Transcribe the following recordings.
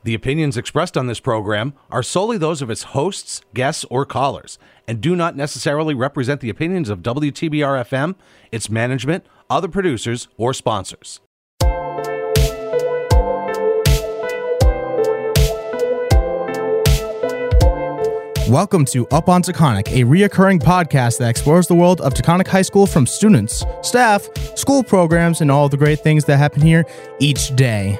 The opinions expressed on this program are solely those of its hosts, guests, or callers, and do not necessarily represent the opinions of WTBR-FM, its management, other producers, or sponsors. Welcome to Up on Taconic, a reoccurring podcast that explores the world of Taconic High School from students, staff, school programs, and all the great things that happen here each day.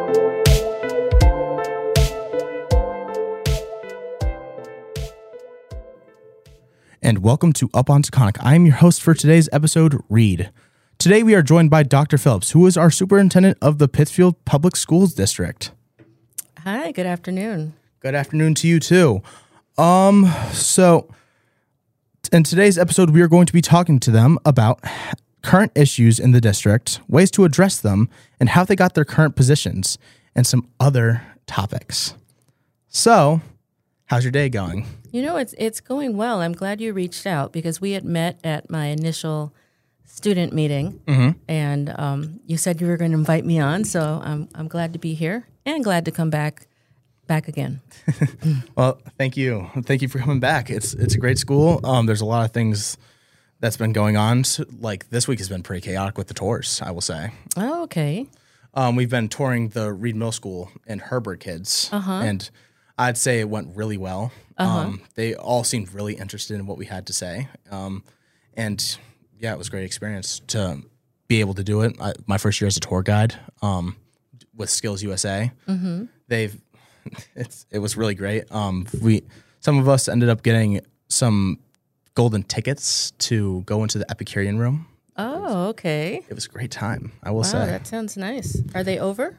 And welcome to Up on Taconic. I am your host for today's episode, Reed. Today we are joined by Dr. Phillips, who is our superintendent of the Pittsfield Public Schools District. Hi, good afternoon. Good afternoon to you too. So in today's episode, we are going to be talking to them about current issues in the district, ways to address them, and how they got their current positions, and some other topics. So, how's your day going? You know, it's going well. I'm glad you reached out because we had met at my initial student meeting, and you said you were going to invite me on, so I'm glad to be here and glad to come back again. Well, thank you. Thank you for coming back. It's a great school. There's a lot of things that's been going on. So, like this week has been pretty chaotic with the tours, I will say. Oh, okay. We've been touring the Reed Middle School and Herbert kids, and I'd say it went really well. They all seemed really interested in what we had to say. And yeah, it was a great experience to be able to do it. My first year as a tour guide with Skills USA. It was really great. Some of us ended up getting some golden tickets to go into the Epicurean room. Oh, okay. It was a great time, I will say. Wow, that sounds nice. Are they over?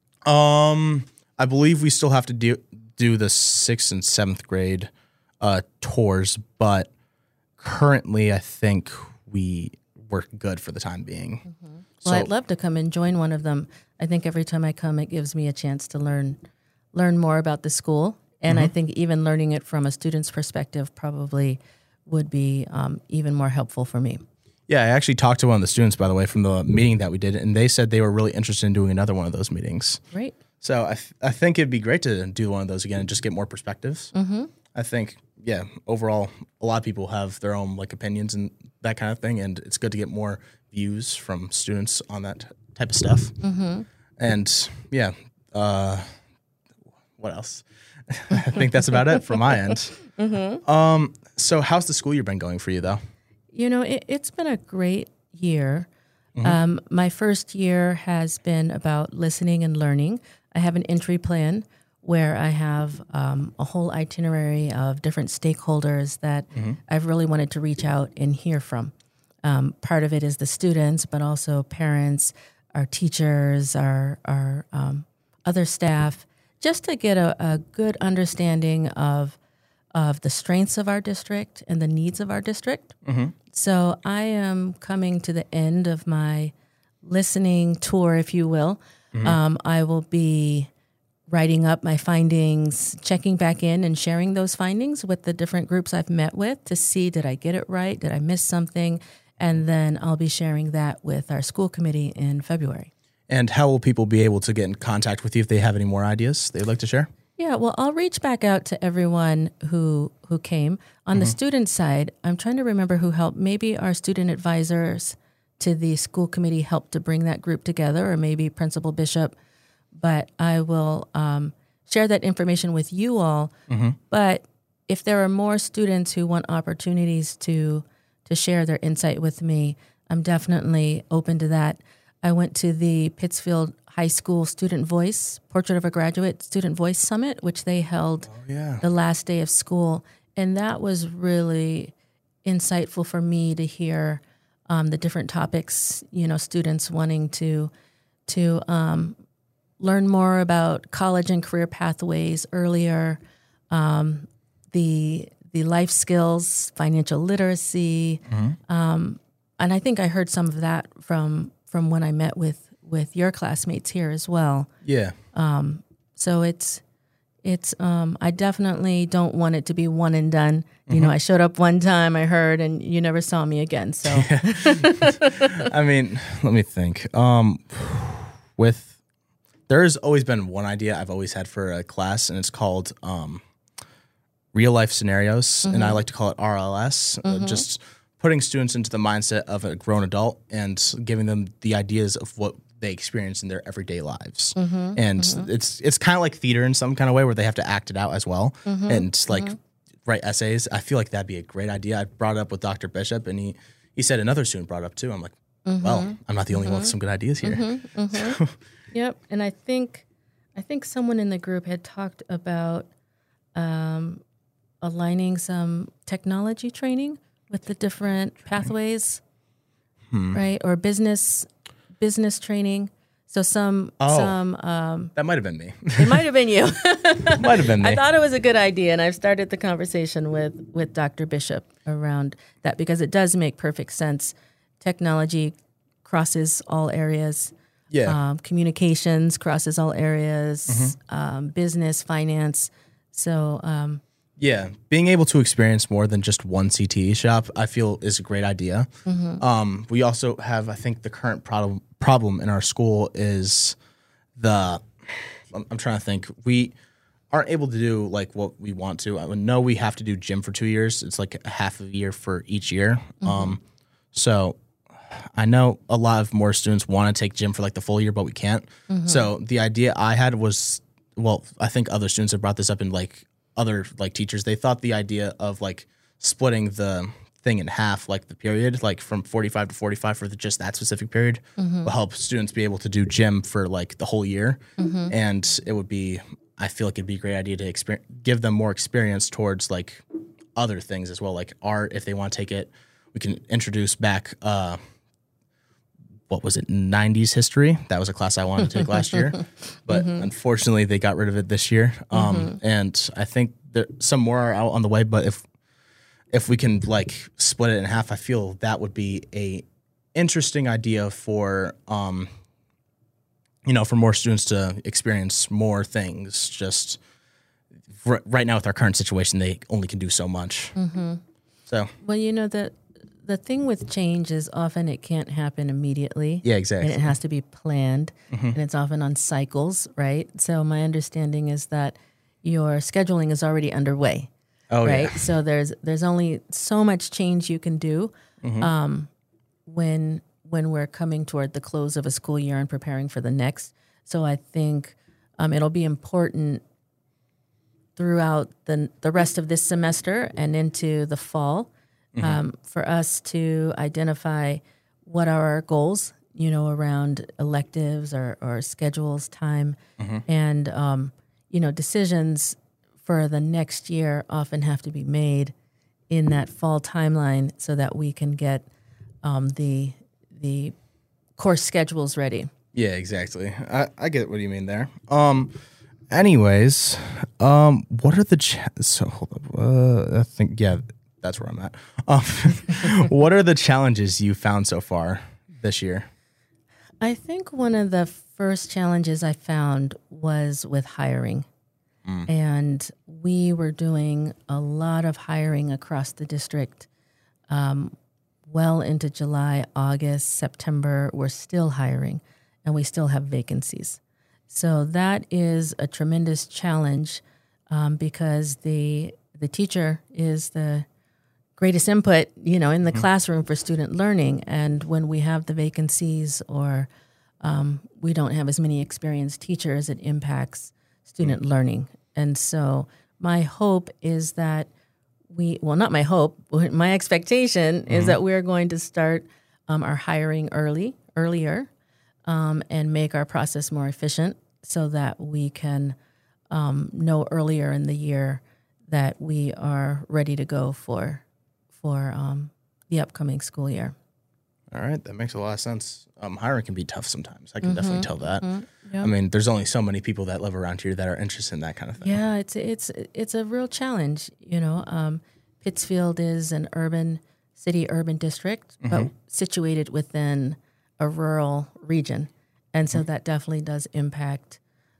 I believe we still have to do the 6th and 7th grade tours, but currently I think we're good for the time being. Well, I'd love to come and join one of them. I think every time I come, it gives me a chance to learn more about the school, and I think even learning it from a student's perspective probably would be even more helpful for me. Yeah, I actually talked to one of the students, by the way, from the meeting that we did, and they said they were really interested in doing another one of those meetings. Great. So I think it'd be great to do one of those again and just get more perspectives. I think, yeah, overall, a lot of people have their own opinions and that kind of thing, and it's good to get more views from students on that type of stuff. And yeah, what else? I think that's about it from my end. So how's the school year been going for you, though? You know, it's been a great year. My first year has been about listening and learning. I have an entry plan where I have a whole itinerary of different stakeholders that I've really wanted to reach out and hear from. Part of it is the students, but also parents, our teachers, our other staff, just to get a good understanding of the strengths of our district and the needs of our district. So I am coming to the end of my listening tour, if you will. I will be writing up my findings, checking back in and sharing those findings with the different groups I've met with to see, did I get it right? Did I miss something? And then I'll be sharing that with our school committee in February. And how will people be able to get in contact with you if they have any more ideas they'd like to share? Yeah, well, I'll reach back out to everyone who came. On the student side, I'm trying to remember who helped. Maybe our student advisors to the school committee helped to bring that group together, or maybe Principal Bishop. But I will share that information with you all. But if there are more students who want opportunities to share their insight with me, I'm definitely open to that. I went to the Pittsfield High School Student Voice, Portrait of a Graduate Student Voice Summit, which they held the last day of school. And that was really insightful for me to hear the different topics, students wanting to learn more about college and career pathways earlier, the life skills, financial literacy. And I think I heard some of that from when I met with your classmates here as well. Yeah. So it's I definitely don't want it to be one and done. You know, I showed up one time, I heard, and you never saw me again. So, I mean, let me think. There's There's always been one idea I've always had for a class, and it's called real life scenarios, and I like to call it RLS. Just putting students into the mindset of a grown adult and giving them the ideas of what they experience in their everyday lives. And it's kind of like theater in some kind of way where they have to act it out as well, and like write essays. I feel like that'd be a great idea. I brought it up with Dr. Bishop, and he said another student brought it up too. I'm like, well, I'm not the only one with some good ideas here. Yep, and I think someone in the group had talked about aligning some technology training with the different pathways, right? Or business training. So that might have been me. It might have been you. Might have been me. I thought it was a good idea, and I've started the conversation with Dr. Bishop around that because it does make perfect sense. Technology crosses all areas. Yeah. Communications crosses all areas. Business, finance. So yeah, being able to experience more than just one CTE shop, I feel is a great idea. We also have, I think, the current problem in our school is I'm trying to think. We aren't able to do like what we want to. I know we have to do gym for 2 years. It's like a half a year for each year. So I know a lot of more students want to take gym for like the full year, but we can't. So the idea I had was, well, I think other students have brought this up in like other like teachers. They thought the idea of like splitting the thing in half, like the period, like from 45 to 45 for just that specific period, will help students be able to do gym for like the whole year. And it would be, I feel like it'd be a great idea to give them more experience towards like other things as well, like art. If they want to take it, we can introduce back, what was it, 90s history? That was a class I wanted to take last year, but unfortunately they got rid of it this year. And I think some more are out on the way, but if we can like split it in half, I feel that would be a interesting idea for, for more students to experience more things. Just right now with our current situation, they only can do so much. So, well, the thing with change is often it can't happen immediately. Yeah, exactly. And it has to be planned, and it's often on cycles, right? So my understanding is that your scheduling is already underway. Oh, right? yeah. So there's only so much change you can do when we're coming toward the close of a school year and preparing for the next. So I think it'll be important throughout the rest of this semester and into the fall for us to identify what are our goals, around electives or schedules, time, and, decisions for the next year often have to be made in that fall timeline so that we can get the course schedules ready. Yeah, exactly. I get what you mean there. Anyways, what are the so hold up. I think that's where I'm at. What are the challenges you found so far this year? I think one of the first challenges I found was with hiring. And we were doing a lot of hiring across the district well into July, August, September. We're still hiring, and we still have vacancies. So that is a tremendous challenge because the teacher is the greatest input, in the classroom for student learning. And when we have the vacancies or we don't have as many experienced teachers, it impacts student learning. And so my hope is that not my hope, my expectation is that we're going to start our hiring earlier, and make our process more efficient so that we can know earlier in the year that we are ready to go for the upcoming school year. All right, that makes a lot of sense. Hiring can be tough sometimes. I can definitely tell that. Yep. I mean, there's only so many people that live around here that are interested in that kind of thing. Yeah, it's a real challenge. Pittsfield is an urban district, but situated within a rural region, and so that definitely does impact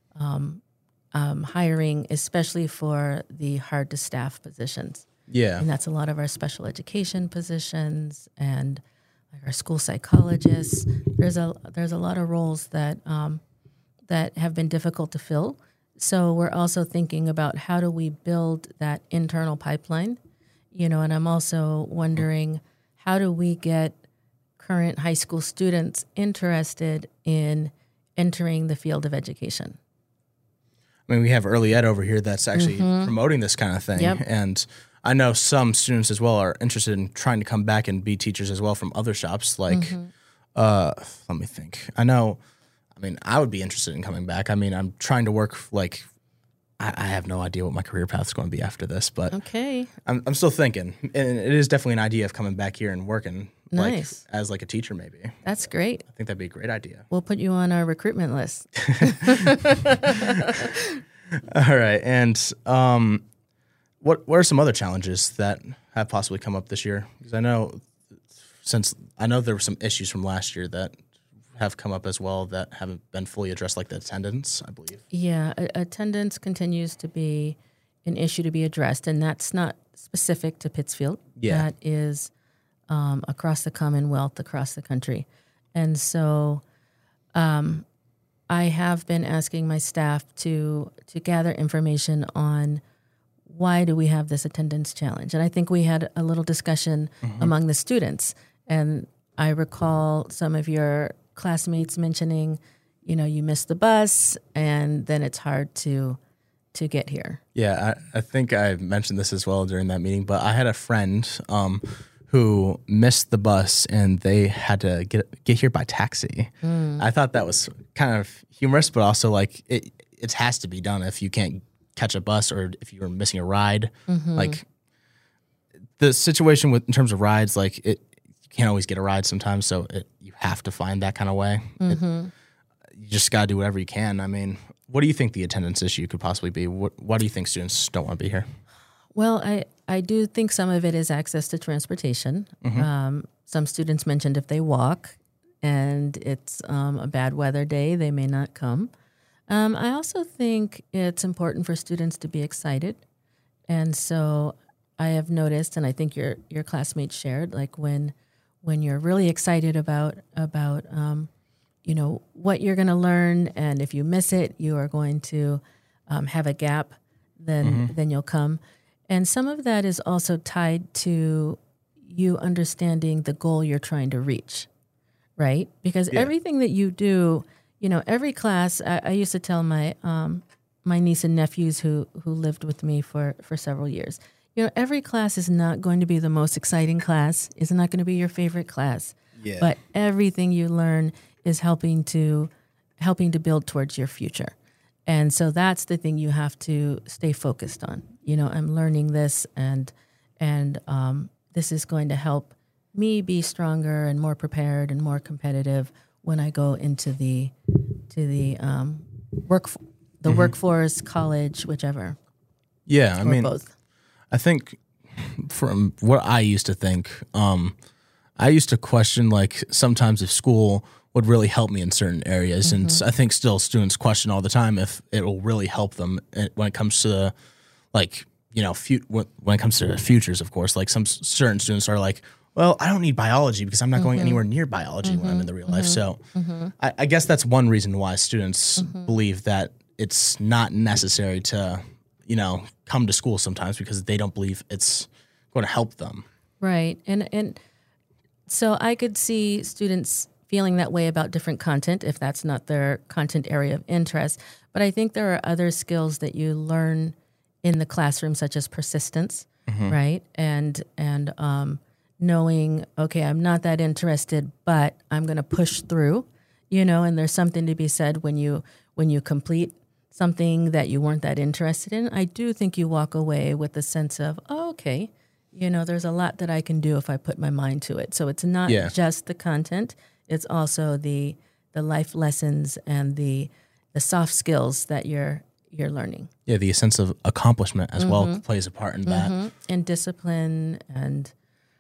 hiring, especially for the hard to staff positions. Yeah, and that's a lot of our special education positions and like our school psychologists. There's a lot of roles that that have been difficult to fill. So we're also thinking about how do we build that internal pipeline, and I'm also wondering how do we get current high school students interested in entering the field of education. I mean, we have Early Ed over here that's actually promoting this kind of thing. Yep. And I know some students as well are interested in trying to come back and be teachers as well from other shops. Like, let me think. I would be interested in coming back. I mean, I'm trying to work I have no idea what my career path is going to be after this, but Okay. I'm still thinking. And it is definitely an idea of coming back here and working Nice. as a teacher maybe. That's great. I think that'd be a great idea. We'll put you on our recruitment list. All right. And what are some other challenges that have possibly come up this year? Because I know there were some issues from last year that have come up as well that haven't been fully addressed, like the attendance, I believe. Yeah, attendance continues to be an issue to be addressed, and that's not specific to Pittsfield. Yeah. That is across the Commonwealth, across the country. And so I have been asking my staff to gather information on why do we have this attendance challenge. And I think we had a little discussion among the students. And I recall some of your classmates mentioning, you missed the bus and then it's hard to get here. Yeah, I think I mentioned this as well during that meeting, but I had a friend who missed the bus and they had to get here by taxi. I thought that was kind of humorous, but also like it has to be done if you can't catch a bus or if you're missing a ride. Like the situation in terms of rides, like you can't always get a ride sometimes, so you have to find that kind of way. You just got to do whatever you can. I mean, what do you think the attendance issue could possibly be? Why do you think students don't want to be here? Well, I do think some of it is access to transportation. Some students mentioned if they walk and it's a bad weather day, they may not come. I also think it's important for students to be excited. And so I have noticed, and I think your classmates shared, like when you're really excited about what you're going to learn, and if you miss it, you are going to have a gap, then you'll come. And some of that is also tied to you understanding the goal you're trying to reach, right? Because everything that you do, every class, I used to tell my niece and nephews who lived with me for several years, every class is not going to be the most exciting class, is not going to be your favorite class. Yeah. But everything you learn is helping to build towards your future. And so that's the thing you have to stay focused on. I'm learning this and this is going to help me be stronger and more prepared and more competitive when I go into the workforce, college, whichever. Yeah, I mean, both. I think from what I used to think, I used to question like sometimes if school would really help me in certain areas, and I think still students question all the time if it will really help them when it comes to like when it comes to futures. Of course, like some certain students are like, well, I don't need biology because I'm not going anywhere near biology when I'm in the real life. So I guess that's one reason why students believe that it's not necessary to, come to school sometimes, because they don't believe it's going to help them. Right. And so I could see students feeling that way about different content if that's not their content area of interest. But I think there are other skills that you learn in the classroom, such as persistence, right? And knowing, okay, I'm not that interested, but I'm going to push through, and there's something to be said when you complete something that you weren't that interested in. I do think you walk away with a sense of, oh, okay, there's a lot that I can do if I put my mind to it. So it's not just the content, it's also the life lessons and the soft skills that you're learning. Yeah, the sense of accomplishment as well plays a part in that. And discipline and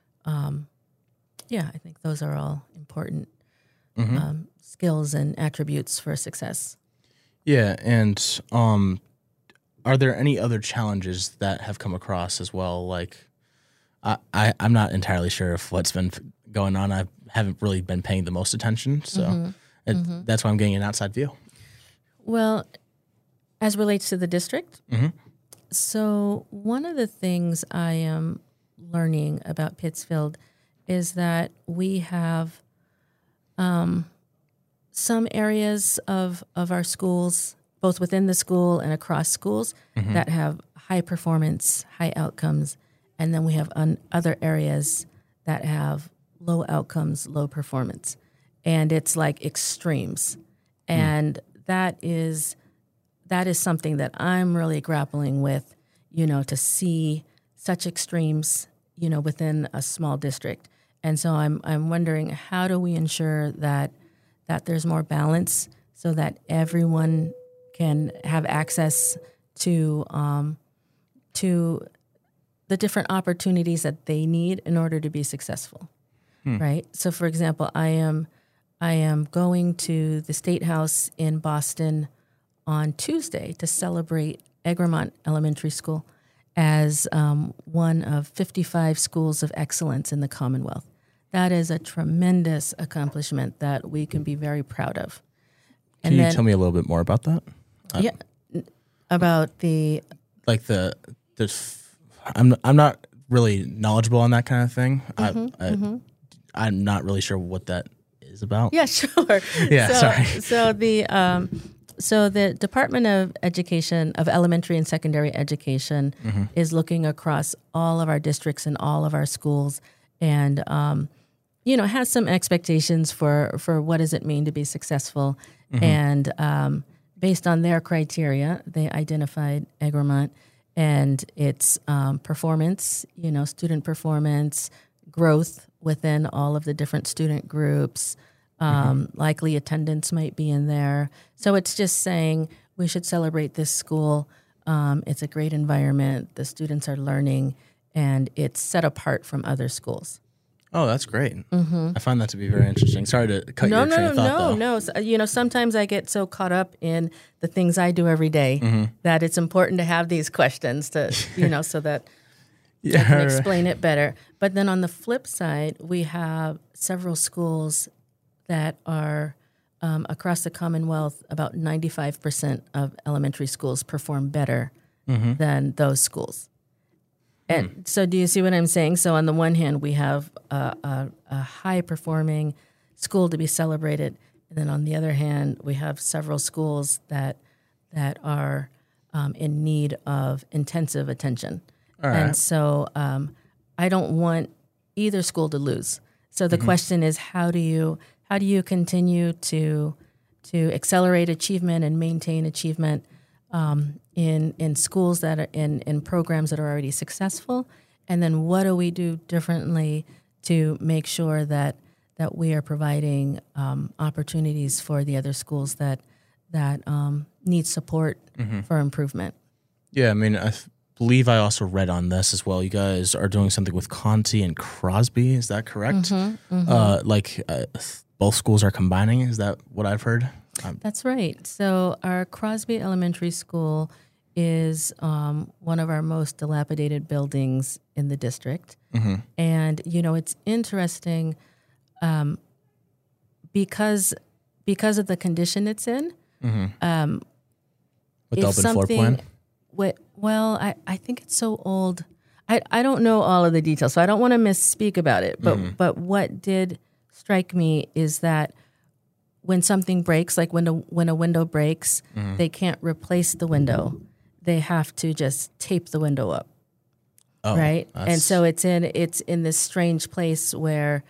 I think those are all important skills and attributes for success. Yeah, and are there any other challenges that have come across as well? Like, I'm not entirely sure if what's been going on. I haven't really been paying the most attention, so that's why I'm getting an outside view. Well, as relates to the district, so one of the things I am learning about Pittsfield is that we have some areas of our schools, both within the school and across schools, that have high performance, high outcomes, and then we have other areas that have low outcomes, low performance, and it's like extremes, and that is something that I'm really grappling with, to see such extremes, within a small district. And so I'm wondering, how do we ensure that there's more balance so that everyone can have access to the different opportunities that they need in order to be successful, right? So, for example, I am going to the State House in Boston on Tuesday to celebrate Egremont Elementary School as one of 55 schools of excellence in the Commonwealth. That is a tremendous accomplishment that we can be very proud of. Can you tell me a little bit more about that? About the I'm not really knowledgeable on that kind of thing. I'm not really sure what that is about. Yeah, sure. Yeah, sorry. So the Department of Education, of Elementary and Secondary Education, is looking across all of our districts and all of our schools, and has some expectations for what does it mean to be successful. And based on their criteria, they identified Egremont and its performance, student performance, growth within all of the different student groups. Likely attendance might be in there. So it's just saying we should celebrate this school. It's a great environment. The students are learning, and it's set apart from other schools. Oh, that's great. I find that to be very interesting. Sorry to cut your train of thought, though. No. So, sometimes I get so caught up in the things I do every day that it's important to have these questions to, so that I can explain it better. But then on the flip side, we have several schools that are across the Commonwealth. About 95% of elementary schools perform better than those schools. And so do you see what I'm saying? So on the one hand, we have a high-performing school to be celebrated. And then on the other hand, we have several schools that are in need of intensive attention. All right. And so I don't want either school to lose. So the question is, how do you continue to accelerate achievement and maintain achievement in schools that are in programs that are already successful, and then what do we do differently to make sure that we are providing opportunities for the other schools that need support for improvement? Yeah, I mean, I believe I also read on this as well. You guys are doing something with Conti and Crosby. Is that correct? Both schools are combining. Is that what I've heard? That's right. So our Crosby Elementary School is one of our most dilapidated buildings in the district. And, it's interesting because of the condition it's in. With the open floor plan? Well, I think it's so old. I don't know all of the details, so I don't want to misspeak about it. But what did strike me is that when something breaks, like when a window breaks, they can't replace the window. They have to just tape the window up, right? And so it's in this strange place where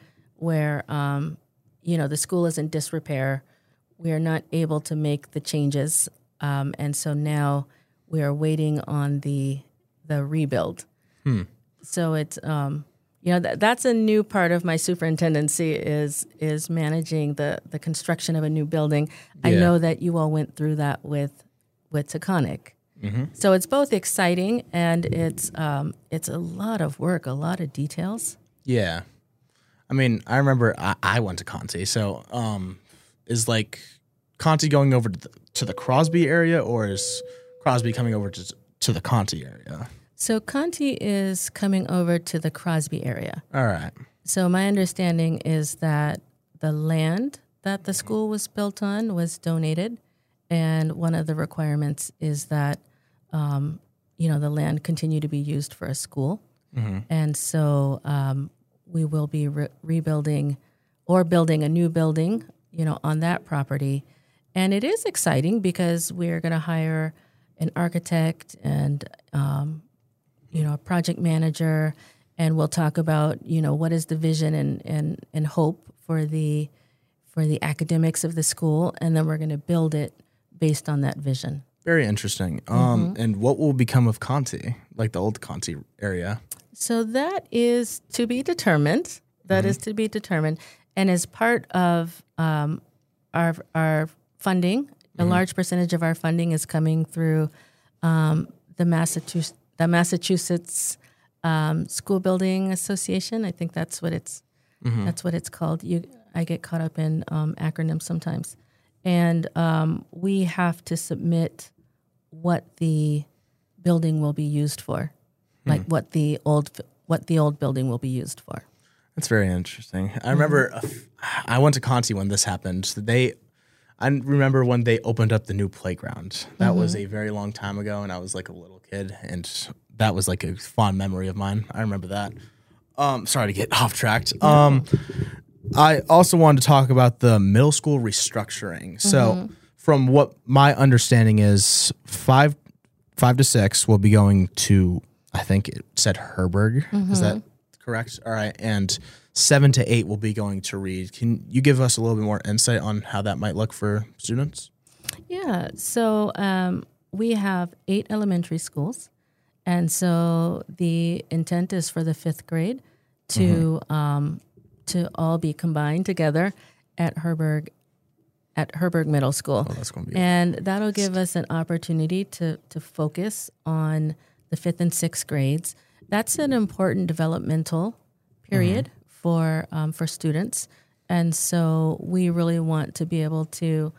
the school is in disrepair. We are not able to make the changes, and so now we are waiting on the rebuild. So it's that's a new part of my superintendency is managing the construction of a new building. Yeah. I know that you all went through that with Taconic. So it's both exciting and it's a lot of work, a lot of details. Yeah. I mean, I remember I went to Conti. So is like Conti going over to the Crosby area, or is Crosby coming over to the Conti area? So Conti is coming over to the Crosby area. All right. So my understanding is that the land that the school was built on was donated, And one of the requirements is that, the land continue to be used for a school. And so we will be rebuilding or building a new building, on that property. And it is exciting because we're going to hire an architect and, a project manager, and we'll talk about, what is the vision and hope for the academics of the school, and then we're going to build it based on that vision. Very interesting. And what will become of Conti, like the old Conti area? So that is to be determined. Is to be determined. And as part of our funding, a large percentage of our funding is coming through the Massachusetts School Building Association. I think that's what it's called. I get caught up in acronyms sometimes. And we have to submit what the building will be used for, like what the old building will be used for. That's very interesting. I remember I went to Conti when this happened. I remember when they opened up the new playground. That was a very long time ago, and I was like a little kid, and that was like a fond memory of mine. I remember that. Sorry to get off track. I also wanted to talk about the middle school restructuring. So from what my understanding is, 5 to 6 will be going to, I think it said Herberg. Is that correct? All right. And 7 to 8 will be going to Reed. Can you give us a little bit more insight on how that might look for students? Yeah. So we have 8 elementary schools. And so the intent is for the 5th grade to all be combined together at Herberg Middle School. Oh, that's going to be and that'll give us an opportunity to focus on the 5th and 6th grades. That's an important developmental period for students, and so we really want to be able to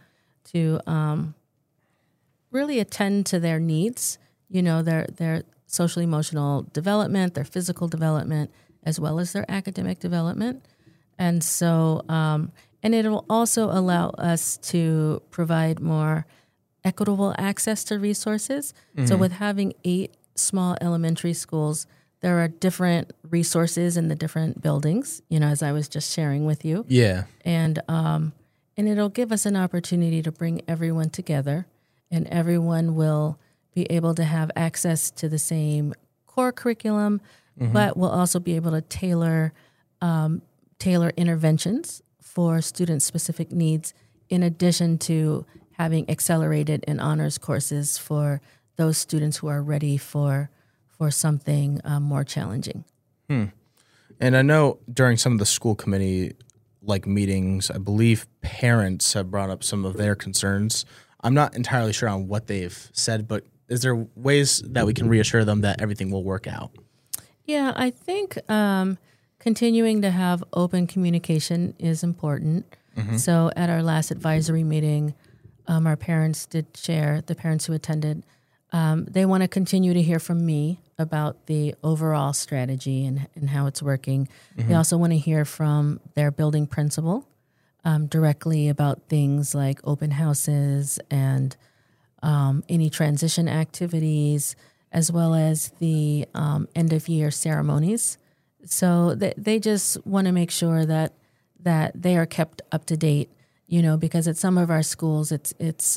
really attend to their needs. Their social emotional development, their physical development, as well as their academic development. And so, and it will also allow us to provide more equitable access to resources. So with having 8 small elementary schools, there are different resources in the different buildings, as I was just sharing with you. Yeah. And it'll give us an opportunity to bring everyone together, and everyone will be able to have access to the same core curriculum, but we'll also be able to tailor interventions for student-specific needs, in addition to having accelerated and honors courses for those students who are ready for something more challenging. And I know during some of the school committee meetings, I believe parents have brought up some of their concerns. I'm not entirely sure on what they've said, but is there ways that we can reassure them that everything will work out? Yeah, I think continuing to have open communication is important. So at our last advisory meeting, our parents did share, the parents who attended, they want to continue to hear from me about the overall strategy and how it's working. They also want to hear from their building principal directly about things like open houses and any transition activities, as well as the end-of-year ceremonies. So they just want to make sure that they are kept up to date, because at some of our schools, it's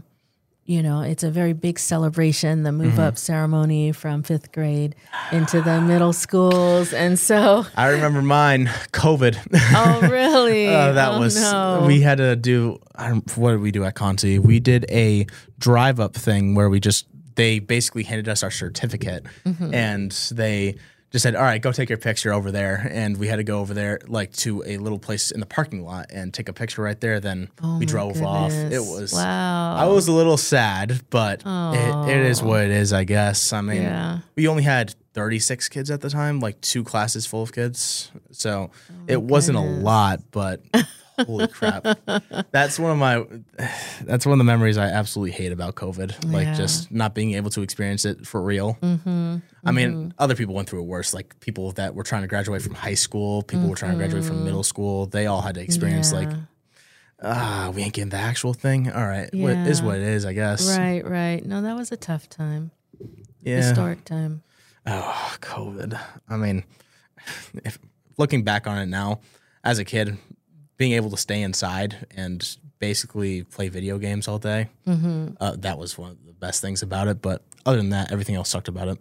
a very big celebration, the move-up ceremony from 5th grade into the middle schools. And so I remember mine, COVID. Oh, really? No. We had to do, what did we do at Conti? We did a drive-up thing where they basically handed us our certificate, and they just said, all right, go take your picture over there. And we had to go over there to a little place in the parking lot and take a picture right there. Then we drove off. It was, wow. I was a little sad, but it is what it is, I guess. I mean, we only had 36 kids at the time, 2 classes full of kids. So it wasn't a lot, but holy crap. That's one of the memories I absolutely hate about COVID. Just not being able to experience it for real. I mean, other people went through it worse, people that were trying to graduate from high school, people were trying to graduate from middle school. They all had to experience We ain't getting the actual thing. All right. What is what it is, I guess. Right. No, that was a tough time. Yeah. Historic time. Oh, COVID. I mean, if looking back on it now, as a kid, being able to stay inside and basically play video games all day, that was one of the best things about it. But other than that, everything else sucked about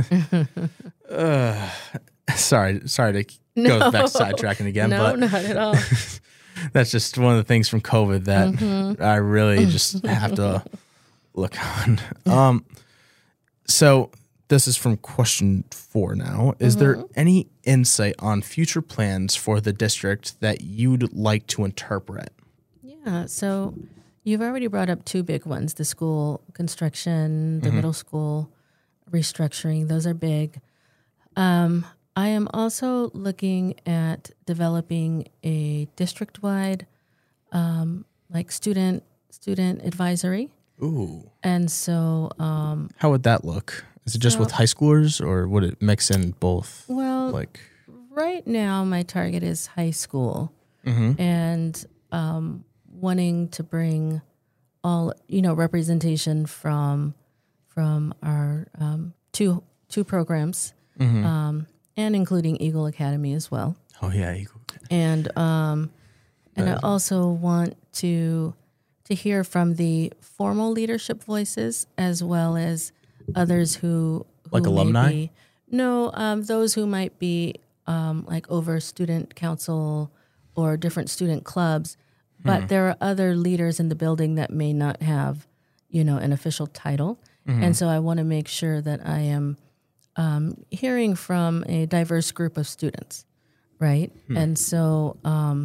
it. Sorry to go back to sidetracking again. No, but not at all. that's just one of the things from COVID that I really just have to look on. So this is from question 4 now. Is there any insight on future plans for the district that you'd like to interpret? Yeah, so you've already brought up 2 big ones, the school construction, the middle school restructuring. Those are big. I am also looking at developing a district-wide like student advisory. Ooh. And so How would that look? Is it just with high schoolers, or would it mix in both? well, Like, right now my target is high school and wanting to bring all, representation from our two programs and including Eagle Academy as well. oh yeah, Eagle. And I also want to hear from the formal leadership voices as well as others who Like may alumni? be, those who might be like over student council or different student clubs, but there are other leaders in the building that may not have, an official title, and so I want to make sure that I am hearing from a diverse group of students, right? And so,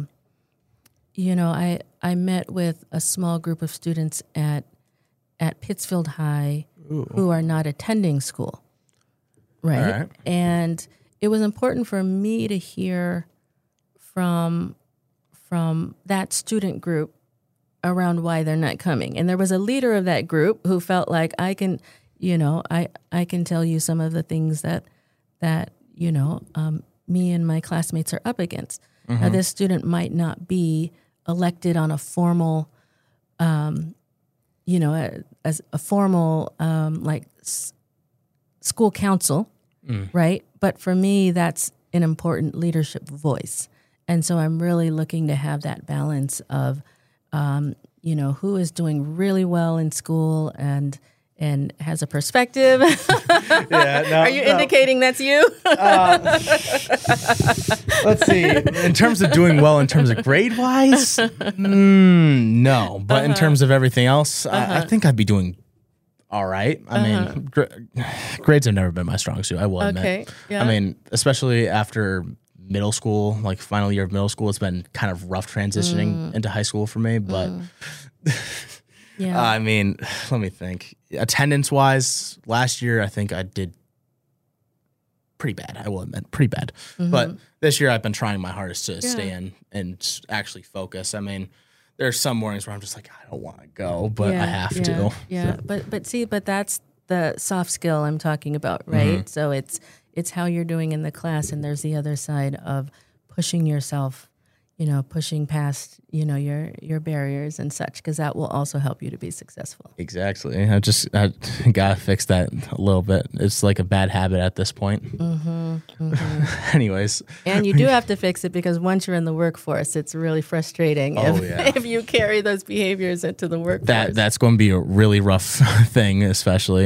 I met with a small group of students at Pittsfield High who are not attending school, right? All right. And it was important for me to hear from that student group around why they're not coming. And there was a leader of that group who felt like I can tell you some of the things that me and my classmates are up against. Now, this student might not be elected on a formal, as a formal school council, right? But for me, that's an important leadership voice. And so I'm really looking to have that balance of, who is doing really well in school and has a perspective. Are you indicating that's you? Let's see. In terms of doing well, in terms of grade wise, no. But in terms of everything else, I think I'd be doing all right. I mean, grades have never been my strong suit, I will admit. Okay. Yeah. I mean, especially after middle school, like final year of middle school, it's been kind of rough transitioning into high school for me. But Yeah. I mean, let me think. Attendance wise, last year I think I did pretty bad. I will admit, pretty bad. But this year I've been trying my hardest to stay in and actually focus. I mean, there's some mornings where I'm just like, I don't want to go, but I have to. Yeah. But that's the soft skill I'm talking about, right? So it's how you're doing in the class, and there's the other side of pushing yourself, pushing past, your barriers and such, because that will also help you to be successful. Exactly. I gotta fix that a little bit. It's like a bad habit at this point. Anyways. And you do have to fix it, because once you're in the workforce, it's really frustrating if you carry those behaviors into the workforce. That's going to be a really rough thing, especially.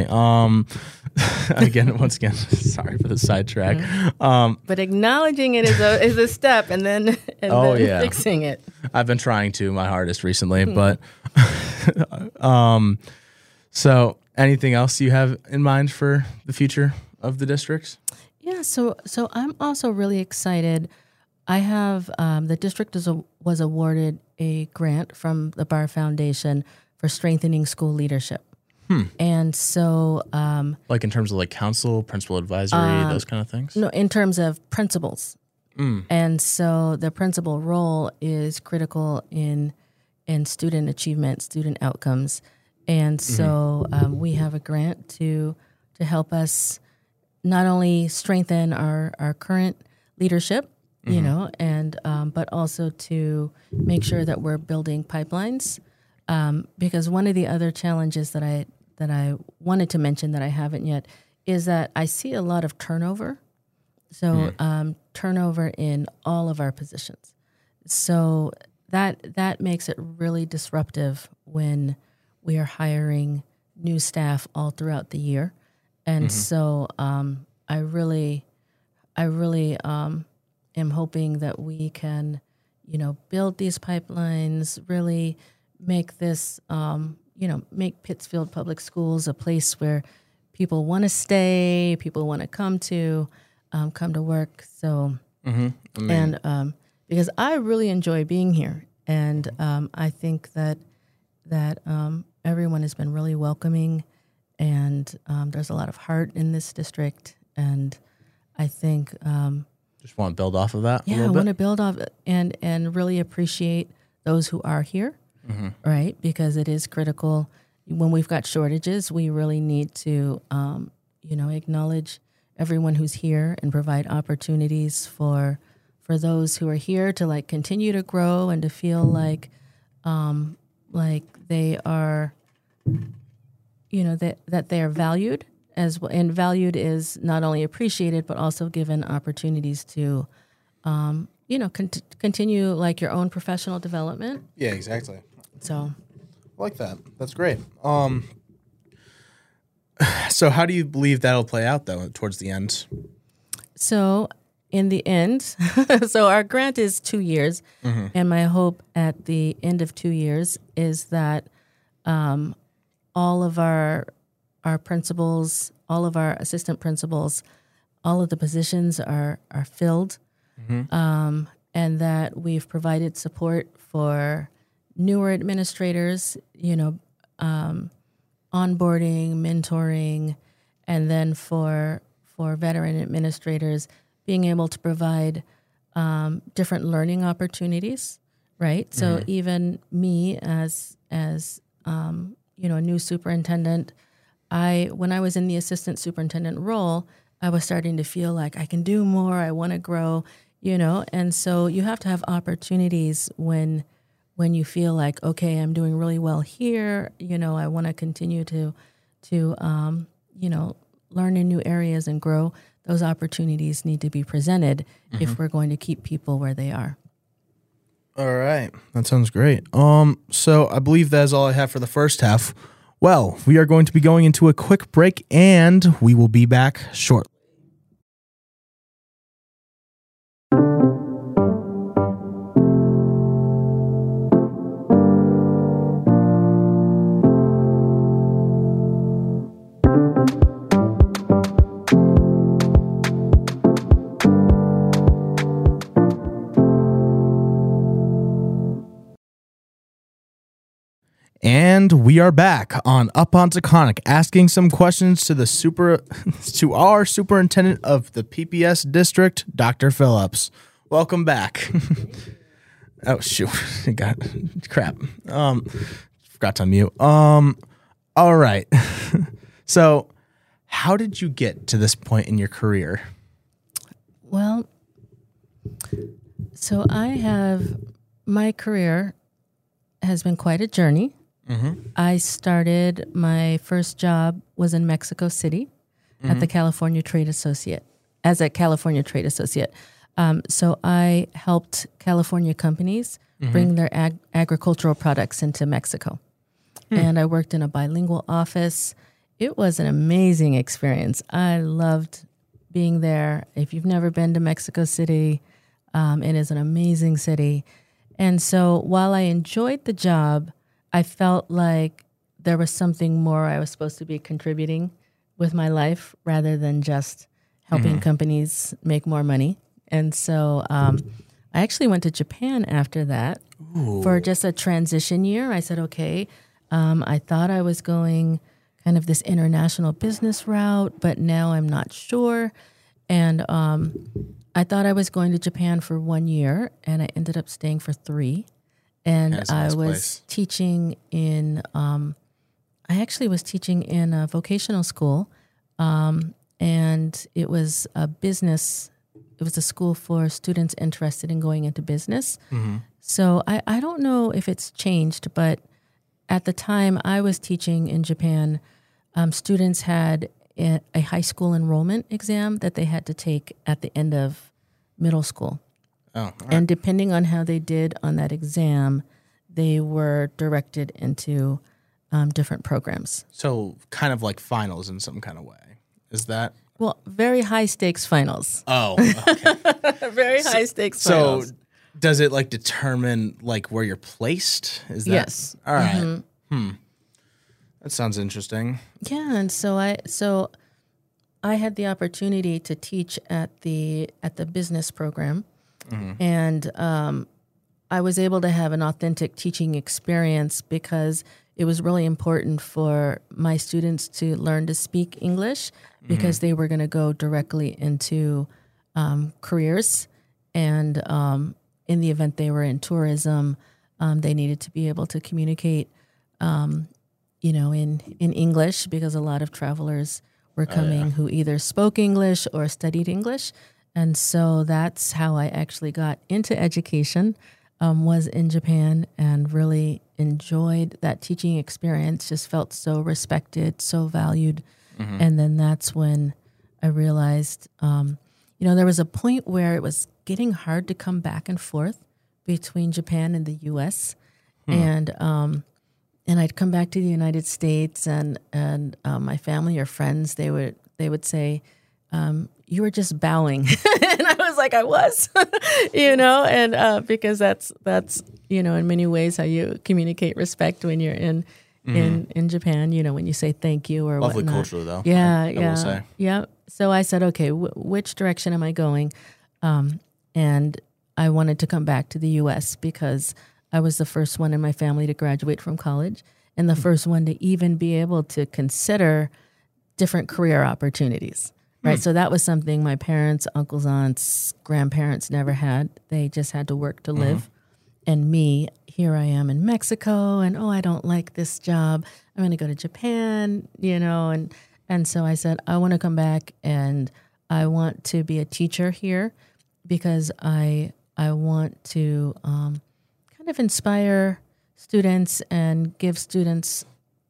Once again, sorry for the sidetrack. But acknowledging it is a step, and then fixing it. I've been trying to my hardest recently, but so anything else you have in mind for the future of the districts? Yeah, so I'm also really excited. I have the district was awarded a grant from the Barr Foundation for strengthening school leadership. And so, like in terms of like council, principal advisory, those kind of things? No, in terms of principals. And so the principal role is critical in student achievement, student outcomes. And so we have a grant to help us not only strengthen our current leadership you know, and but also to make sure that we're building pipelines. Because one of the other challenges that I wanted to mention that I haven't yet is that I see a lot of turnover. So turnover in all of our positions. So that makes it really disruptive when we are hiring new staff all throughout the year. And so I really am hoping that we can, you know, build these pipelines, really make this, you know, make Pittsfield Public Schools a place where people want to stay, people want to come to work. So, and because I really enjoy being here, and I think that everyone has been really welcoming, and there's a lot of heart in this district, and I think Just want to build off of that. yeah, I want to build off and really appreciate those who are here, right? Because it is critical when we've got shortages. We really need to, you know, acknowledge everyone who's here and provide opportunities for those who are here to like continue to grow and to feel like they are, you know, that they are valued as well. And valued is not only appreciated, but also given opportunities to, you know, continue like your own professional development. Yeah, exactly. So I like that. That's great. So how do you believe that'll play out though towards the end? So in the end, so our grant is 2 years, and my hope at the end of 2 years is that all of our principals, all of our assistant principals, all of the positions are filled, and that we've provided support for newer administrators, you know, onboarding, mentoring, and then for veteran administrators, being able to provide different learning opportunities, right? So even me as you know, a new superintendent, when I was in the assistant superintendent role, I was starting to feel like I can do more, I want to grow, you know, and so you have to have opportunities when you feel like, okay, I'm doing really well here, you know, I want to continue to you know, learn in new areas and grow. Those opportunities need to be presented if we're going to keep people where they are. All right. That sounds great. So I believe that is all I have for the first half. Well, we are going to be going into a quick break, and we will be back shortly. And we are back on Up on Taconic, asking some questions to our superintendent of the PPS district, Dr. Phillips. Welcome back. Oh shoot, crap. Forgot to unmute. All right. So, how did you get to this point in your career? Well, so my career has been quite a journey. I started, my first job was in Mexico City at the California Trade Associate, as a California Trade Associate. So I helped California companies bring their agricultural products into Mexico. And I worked in a bilingual office. It was an amazing experience. I loved being there. If you've never been to Mexico City, it is an amazing city. And so while I enjoyed the job, I felt like there was something more I was supposed to be contributing with my life rather than just helping companies make more money. And so I actually went to Japan after that for just a transition year. I said, okay, I thought I was going kind of this international business route, but now I'm not sure. And I thought I was going to Japan for 1 year, and I ended up staying for 3. And I was teaching in, I actually was teaching in a vocational school, and it was a business it was a school for students interested in going into business. So I don't know if it's changed, but at the time I was teaching in Japan, students had a high school enrollment exam that they had to take at the end of middle school. Oh, all right. And depending on how they did on that exam, they were directed into different programs. So kind of like finals in some kind of way. Is that? Well, very high stakes finals. Oh, okay. Very high stakes finals. So does it like determine like where you're placed? Is that? Yes. All right. That sounds interesting. Yeah, and so I had the opportunity to teach at the business program, and I was able to have an authentic teaching experience because it was really important for my students to learn to speak English because they were going to go directly into careers, and in the event they were in tourism, they needed to be able to communicate, in English because a lot of travelers were coming who either spoke English or studied English. And so that's how I actually got into education, was in Japan, and really enjoyed that teaching experience, just felt so respected, so valued. And then that's when I realized, there was a point where it was getting hard to come back and forth between Japan and the U.S. And I'd come back to the United States, and my family or friends, they would say, "You were just bowing," and I was like, "I was," and because that's in many ways how you communicate respect when you're in Japan. When you say thank you or Lovely whatnot. culture, though. Yeah, I will say. Yeah. So I said, okay, which direction am I going? And I wanted to come back to the U.S. because I was the first one in my family to graduate from college and the first one to even be able to consider different career opportunities, right? So that was something my parents, uncles, aunts, grandparents never had. They just had to work to live. And me, here I am in Mexico, and I don't like this job. I'm going to go to Japan, and so I said, I want to come back and I want to be a teacher here because I want to kind of inspire students and give students,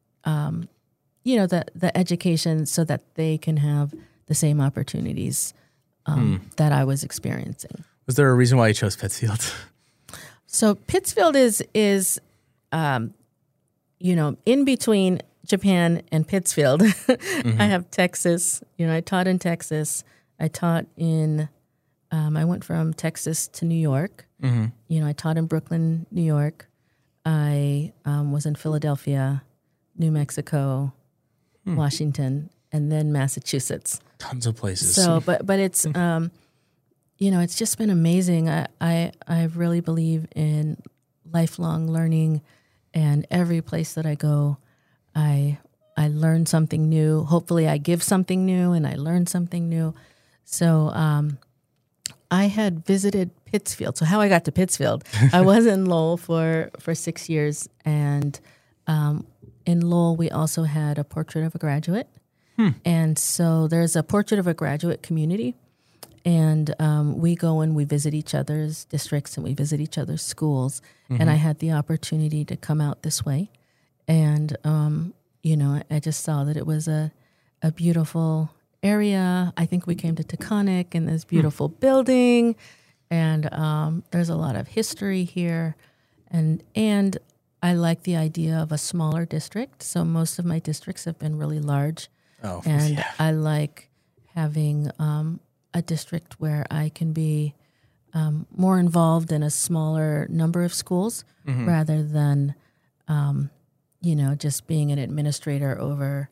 the education so that they can have the same opportunities that I was experiencing. Was there a reason why you chose Pittsfield? So Pittsfield is in between Japan and Pittsfield. I have Texas. I taught in Texas. I taught in. I went from Texas to New York. I taught in Brooklyn, New York. I was in Philadelphia, New Mexico, Washington, and then Massachusetts. Tons of places. So, but it's it's just been amazing. I really believe in lifelong learning, and every place that I go, I learn something new. Hopefully, I give something new, and I learn something new. So, I had visited Pittsfield. So how I got to Pittsfield, I was in Lowell for 6 years, and in Lowell we also had a portrait of a graduate, and so there's a portrait of a graduate community. And we go and we visit each other's districts and we visit each other's schools. And I had the opportunity to come out this way. And, I just saw that it was a beautiful area. I think we came to Taconic and this beautiful building. And there's a lot of history here. And I like the idea of a smaller district. So most of my districts have been really large. Oh, and yeah. I like having a district where I can be more involved in a smaller number of schools rather than, just being an administrator over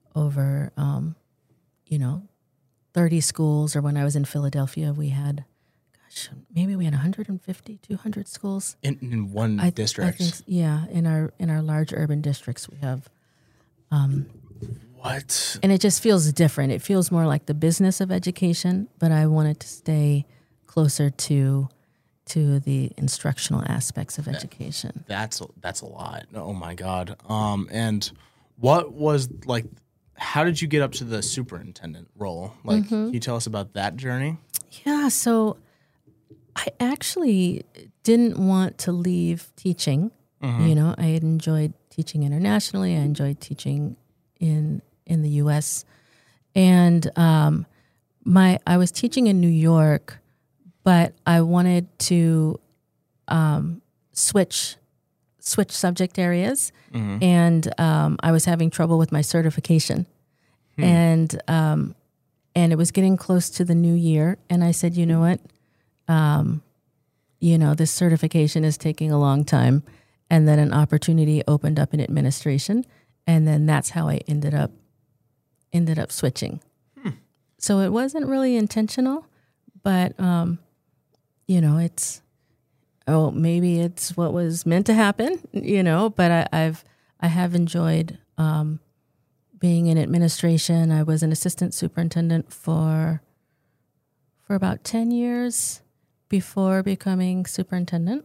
30 schools. Or when I was in Philadelphia, we had, maybe we had 150, 200 schools. In one district? I think, yeah, in our large urban districts we have. What? And it just feels different. It feels more like the business of education, but I wanted to stay closer to the instructional aspects of education. That's a lot. Oh my God. And what was how did you get up to the superintendent role? Can you tell us about that journey? Yeah, so I actually didn't want to leave teaching. You know, I had enjoyed teaching internationally. I enjoyed teaching in the U.S. And I was teaching in New York, but I wanted to switch subject areas, and I was having trouble with my certification, and it was getting close to the new year, and I said, you know what, this certification is taking a long time. And then an opportunity opened up in administration, and then that's how I ended up switching. So it wasn't really intentional, but maybe it's what was meant to happen, But I have enjoyed being in administration. I was an assistant superintendent for about 10 years before becoming superintendent.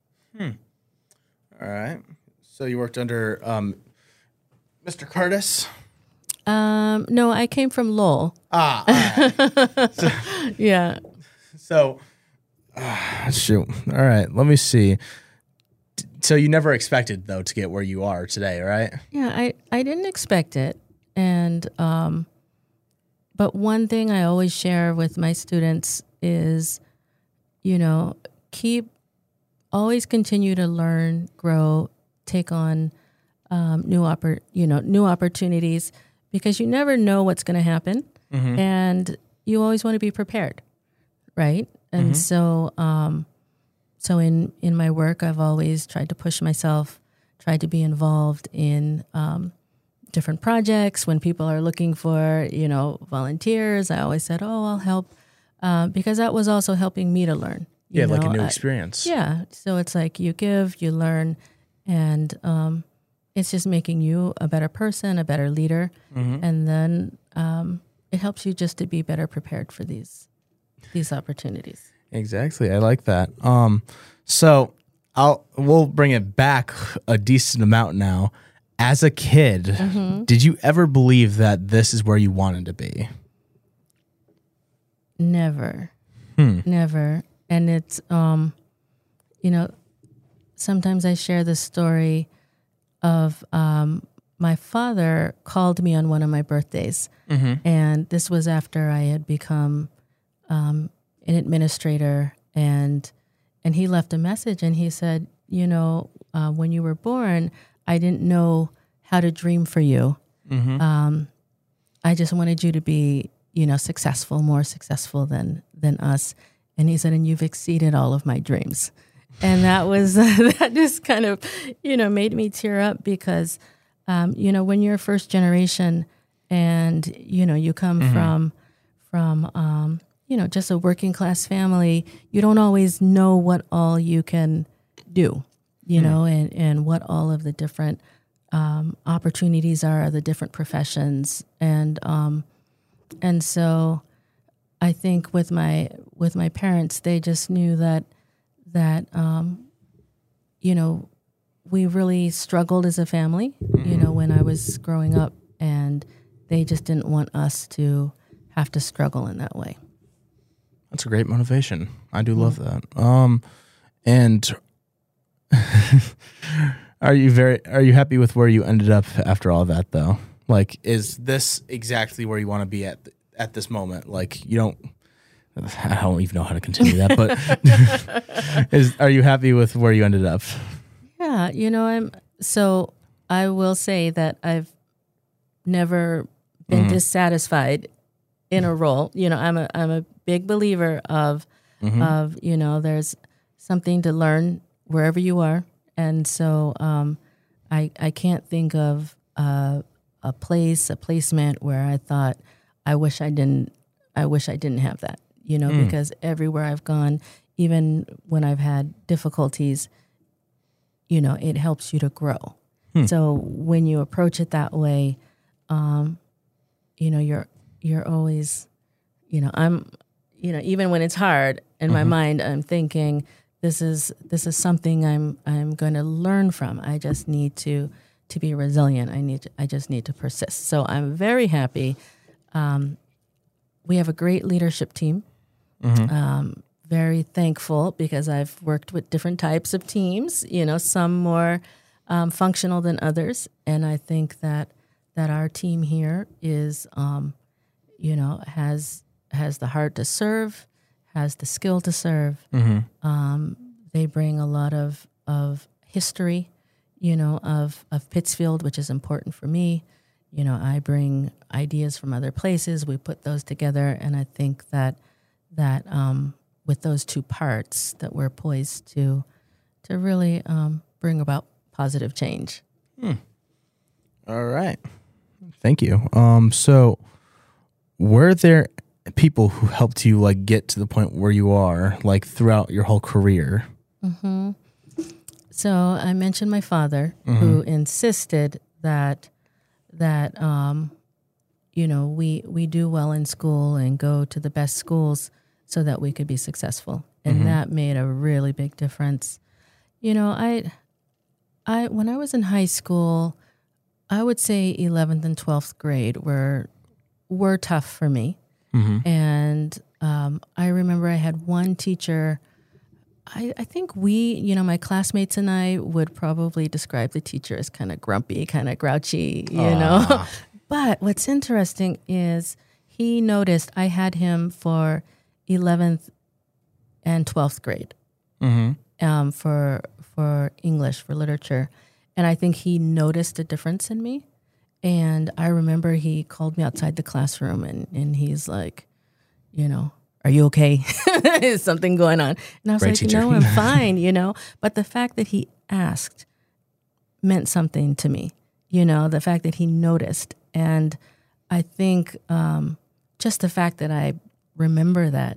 All right. So you worked under Mr. Curtis? No, I came from Lowell. All right. Yeah. So, shoot. All right. Let me see. So you never expected, though, to get where you are today, right? Yeah, I didn't expect it. And but one thing I always share with my students is, always continue to learn, grow, take on new opportunities, because you never know what's going to happen, and you always want to be prepared, right? And so in my work, I've always tried to push myself, tried to be involved in different projects. When people are looking for volunteers, I always said, "Oh, I'll help," because that was also helping me to learn. Yeah, like a new experience. Yeah. So it's like you give, you learn, and it's just making you a better person, a better leader. And then it helps you just to be better prepared for these opportunities. Exactly. I like that. So we'll bring it back a decent amount now. As a kid, did you ever believe that this is where you wanted to be? Never. Never. And it's, sometimes I share this story of my father called me on one of my birthdays. And this was after I had become an administrator. And he left a message, and he said, when you were born, I didn't know how to dream for you. I just wanted you to be, successful, more successful than us. And he said, and you've exceeded all of my dreams. And that was, that just kind of, made me tear up, because, when you're first generation and, you come from, just a working class family, you don't always know what all you can do, and what all of the different opportunities are, the different professions. And so I think with my parents, they just knew that we really struggled as a family, when I was growing up, and they just didn't want us to have to struggle in that way. That's a great motivation. I do love that. And are you happy with where you ended up after all that, though? Like, is this exactly where you want to be at this moment? Like, I don't even know how to continue that, but are you happy with where you ended up? Yeah, so I will say that I've never been dissatisfied in a role. I'm a big believer of there's something to learn wherever you are. And so I can't think of a placement where I thought, I wish I didn't have that, because everywhere I've gone, even when I've had difficulties, it helps you to grow. So when you approach it that way, you're always, I'm, even when it's hard in my mind, I'm thinking, this is something I'm going to learn from. I just need to be resilient. I just need to persist. So I'm very happy. We have a great leadership team. Very thankful because I've worked with different types of teams, some more functional than others. And I think that our team here is, has the heart to serve, has the skill to serve. They bring a lot of history, of Pittsfield, which is important for me. I bring ideas from other places. We put those together, and I think that with those two parts, that we're poised to really bring about positive change. All right, thank you. So, were there people who helped you like get to the point where you are, like throughout your whole career? So I mentioned my father, who insisted that we do well in school and go to the best schools so that we could be successful, and that made a really big difference. I when I was in high school, I would say 11th and 12th grade were tough for me, and I remember I had one teacher. I think my classmates and I would probably describe the teacher as kind of grumpy, kind of grouchy, But what's interesting is he noticed I had him for 11th and 12th grade for English, for literature. And I think he noticed a difference in me. And I remember he called me outside the classroom and he's like, are you okay? Is something going on? And I was Great like, teacher. no, I'm fine, But the fact that he asked meant something to me, the fact that he noticed. And I think just the fact that I remember that,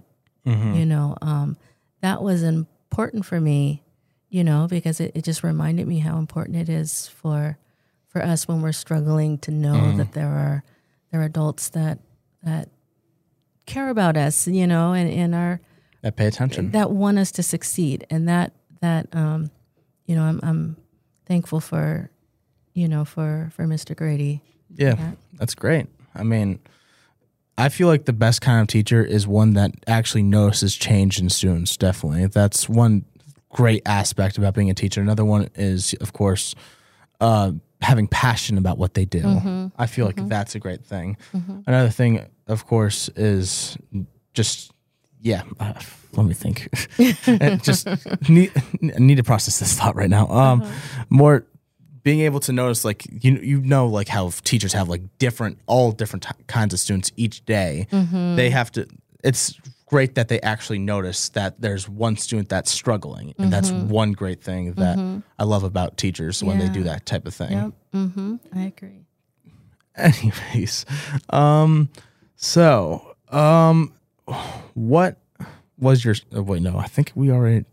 that was important for me, because it just reminded me how important it is for us when we're struggling to know that there are adults that care about us, and are That pay attention, that want us to succeed, and that I'm thankful for Mr. Grady. Yeah, that's great. I mean, I feel like the best kind of teacher is one that actually notices change in students. Definitely, that's one great aspect about being a teacher. Another one is, of course, having passion about what they do. I feel like that's a great thing. Another thing, of course, is just let me think. Just need to process this thought right now. More being able to notice, like like how teachers have like all different kinds of students each day. They have to. It's great that they actually notice that there's one student that's struggling, and that's one great thing that I love about teachers when they do that type of thing. Yep. I agree. Anyways, what was your? Wait, no, I think we already.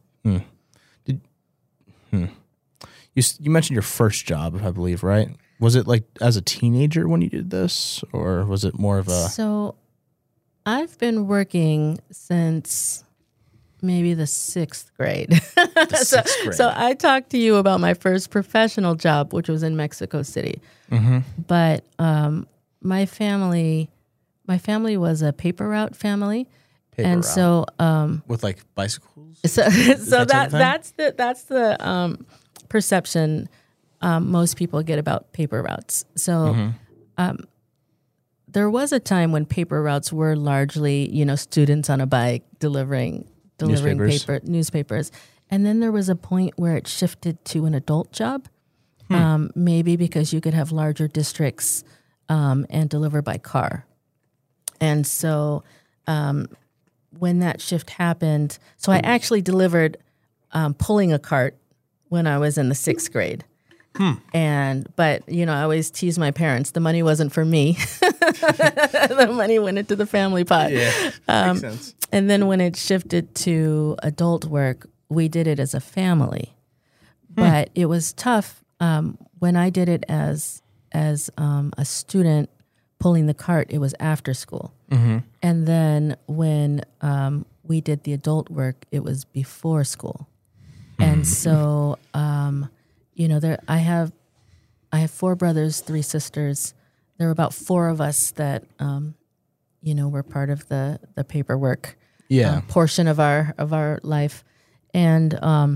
You mentioned your first job, I believe, right? Was it like as a teenager when you did this, or was it more of a? So, I've been working since maybe the 6th grade. So I talked to you about my first professional job, which was in Mexico City. But my family was a paper route family, so with like bicycles. So that's the perception most people get about paper routes. So. There was a time when paper routes were largely, students on a bike delivering newspapers. And then there was a point where it shifted to an adult job, maybe because you could have larger districts and deliver by car. And so when that shift happened, so I actually delivered pulling a cart when I was in the 6th grade. But I always tease my parents. The money wasn't for me. The money went into the family pot. Yeah, makes sense. And then when it shifted to adult work, we did it as a family. But it was tough when I did it as a student pulling the cart. It was after school, and then when we did the adult work, it was before school, and so. I have 4 brothers, 3 sisters. There were about 4 of us that, were part of the paperwork portion of our life, and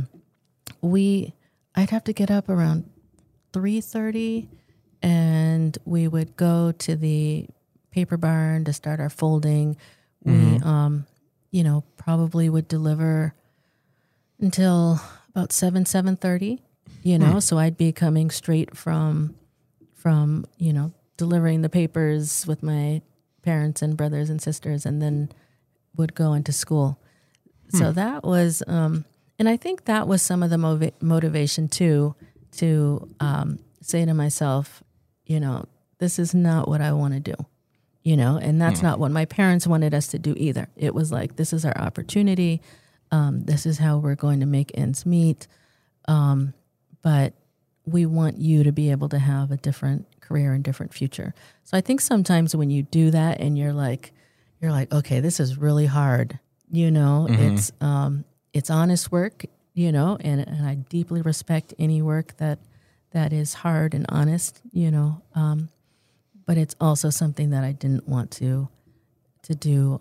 I'd have to get up around 3:30, and we would go to the paper barn to start our folding. We probably would deliver until about 7:30. So I'd be coming straight from delivering the papers with my parents and brothers and sisters, and then would go into school. So that was, and I think that was some of the motivation too, to say to myself, this is not what I want to do, and that's not what my parents wanted us to do either. It was like, this is our opportunity. This is how we're going to make ends meet. But we want you to be able to have a different career and different future. So I think sometimes when you do that and you're like, okay, this is really hard, it's honest work, and I deeply respect any work that is hard and honest, but it's also something that I didn't want to do,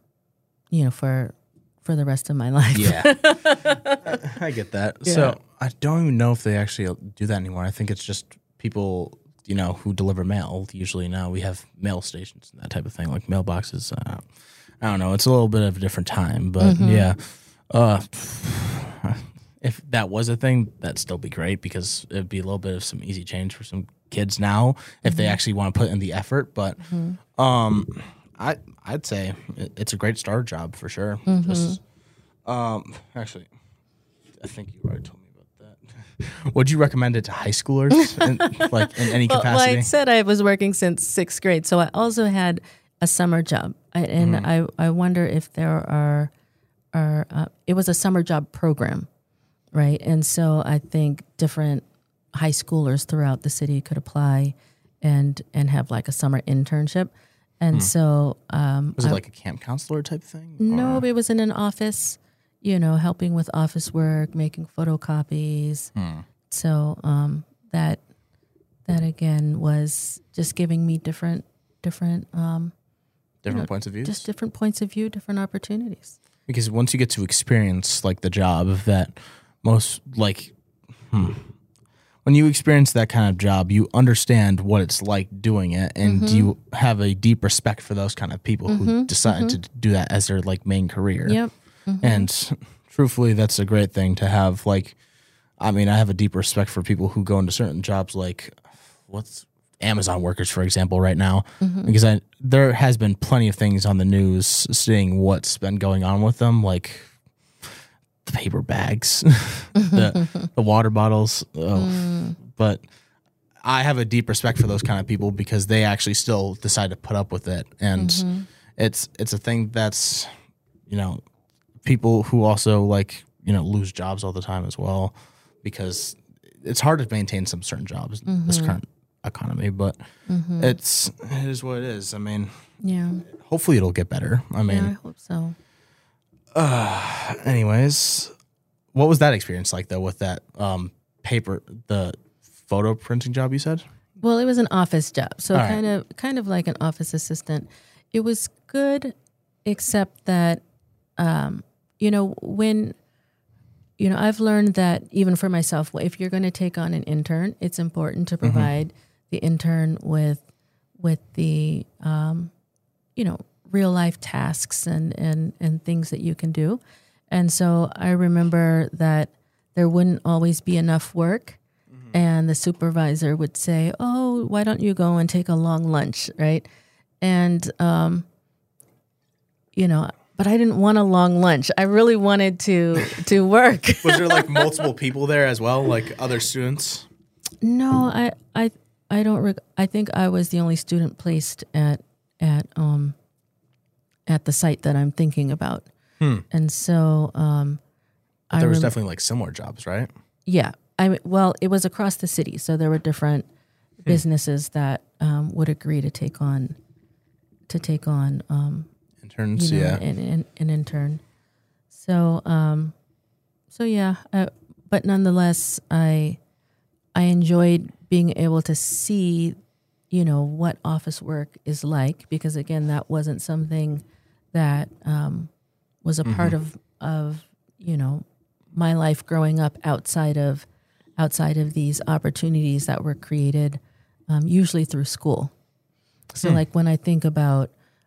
for the rest of my life. Yeah. I get that. Yeah. So I don't even know if they actually do that anymore. I think it's just people, who deliver mail. Usually now we have mail stations and that type of thing, like mailboxes. I don't know. It's a little bit of a different time, but yeah. If that was a thing, that'd still be great, because it'd be a little bit of some easy change for some kids now if they actually want to put in the effort. But I'd say it's a great starter job for sure. Just, actually, I think you already told me about that. Would you recommend it to high schoolers, in any capacity? Well, I said I was working since 6th grade, so I also had a summer job, I wonder if there are it was a summer job program, right? And so I think different high schoolers throughout the city could apply and have like a summer internship. And so was it like a camp counselor type thing? No, it was in an office, helping with office work, making photocopies. So that again was just giving me different points of view, just different points of view, different opportunities. Because once you get to experience like the job that most when you experience that kind of job, you understand what it's like doing it, and you have a deep respect for those kind of people who decide to do that as their like main career. Yep. And truthfully, that's a great thing to have. Like, I mean, I have a deep respect for people who go into certain jobs, like what's Amazon workers, for example, right now, because there has been plenty of things on the news seeing what's been going on with them, like the paper bags, the water bottles. But I have a deep respect for those kind of people because they actually still decide to put up with it. And it's a thing that's, people who also lose jobs all the time as well, because it's hard to maintain some certain jobs in this current economy, but it is what it is. I mean, hopefully it'll get better. I mean, I hope so. Anyways, what was that experience like though with that the photo printing job you said? Well, it was an office job, so kind of like an office assistant. It was good, except that when I've learned that even for myself, if you're going to take on an intern, it's important to provide the intern with the real life tasks and things that you can do. And so I remember that there wouldn't always be enough work, and the supervisor would say, "Oh, why don't you go and take a long lunch?" Right? And but I didn't want a long lunch. I really wanted to work. Was there like multiple people there as well, like other students? No, I don't. I think I was the only student placed at the site that I'm thinking about. And so there was definitely like similar jobs, right? Yeah. Well, it was across the city, so there were different businesses that would agree to take on interns, an intern. So yeah, but nonetheless, I enjoyed being able to see, what office work is like, because again, that wasn't something that was a part of my life growing up outside of these opportunities that were created usually through school. So like when I think about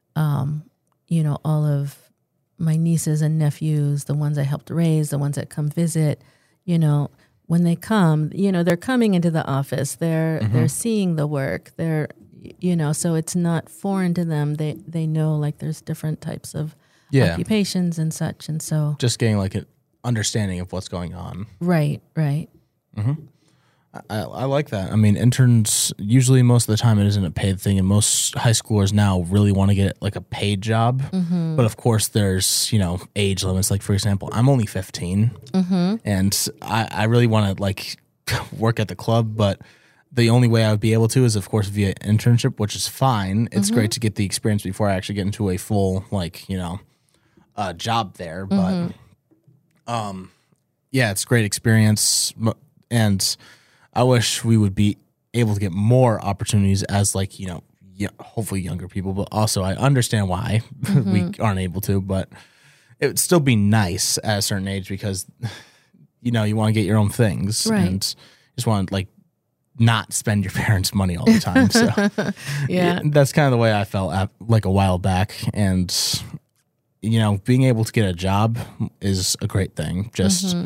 all of my nieces and nephews, the ones I helped raise, the ones that come visit, when they come, they're coming into the office, they're seeing the work, so it's not foreign to them. They know like there's different types of occupations and such. And so just getting like an understanding of what's going on. Right. Mm-hmm. I like that. I mean, interns, usually most of the time it isn't a paid thing, and most high schoolers now really want to get like a paid job. Mm-hmm. But of course there's, age limits. Like, for example, I'm only 15 and I really want to like work at the club, but the only way I would be able to is of course via internship, which is fine. It's great to get the experience before I actually get into a full, job there. But, it's a great experience. And I wish we would be able to get more opportunities as hopefully younger people, but also I understand why we aren't able to, but it would still be nice at a certain age because, you want to get your own things and just want to not spend your parents' money all the time. So that's kind of the way I felt a while back. And, being able to get a job is a great thing. Just,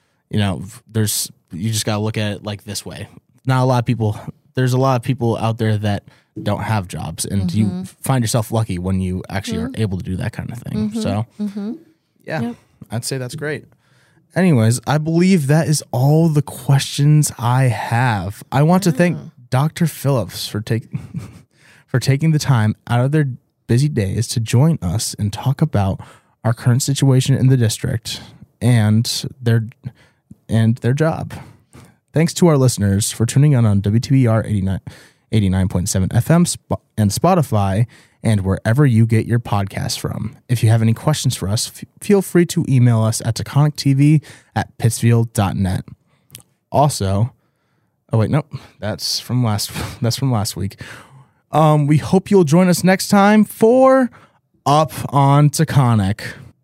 you just got to look at it like this way. There's a lot of people out there that don't have jobs, and you find yourself lucky when you actually are able to do that kind of thing. So, I'd say that's great. Anyways, I believe that is all the questions I have. I want to thank Dr. Phillips for taking the time out of their busy days to join us and talk about our current situation in the district and their job. Thanks to our listeners for tuning in on WTBR 89.7 FM and Spotify and wherever you get your podcasts from. If you have any questions for us, feel free to email us at taconictv@pittsfield.net. Also, that's from last week. We hope you'll join us next time for Up on Taconic.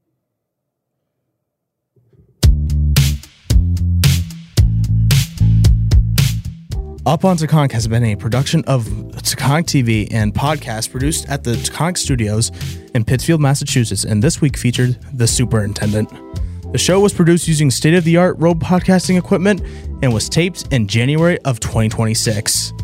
Up on Taconic has been a production of Taconic TV and podcast produced at the Taconic Studios in Pittsfield, Massachusetts, and this week featured The Superintendent. The show was produced using state-of-the-art Rode podcasting equipment and was taped in January of 2026.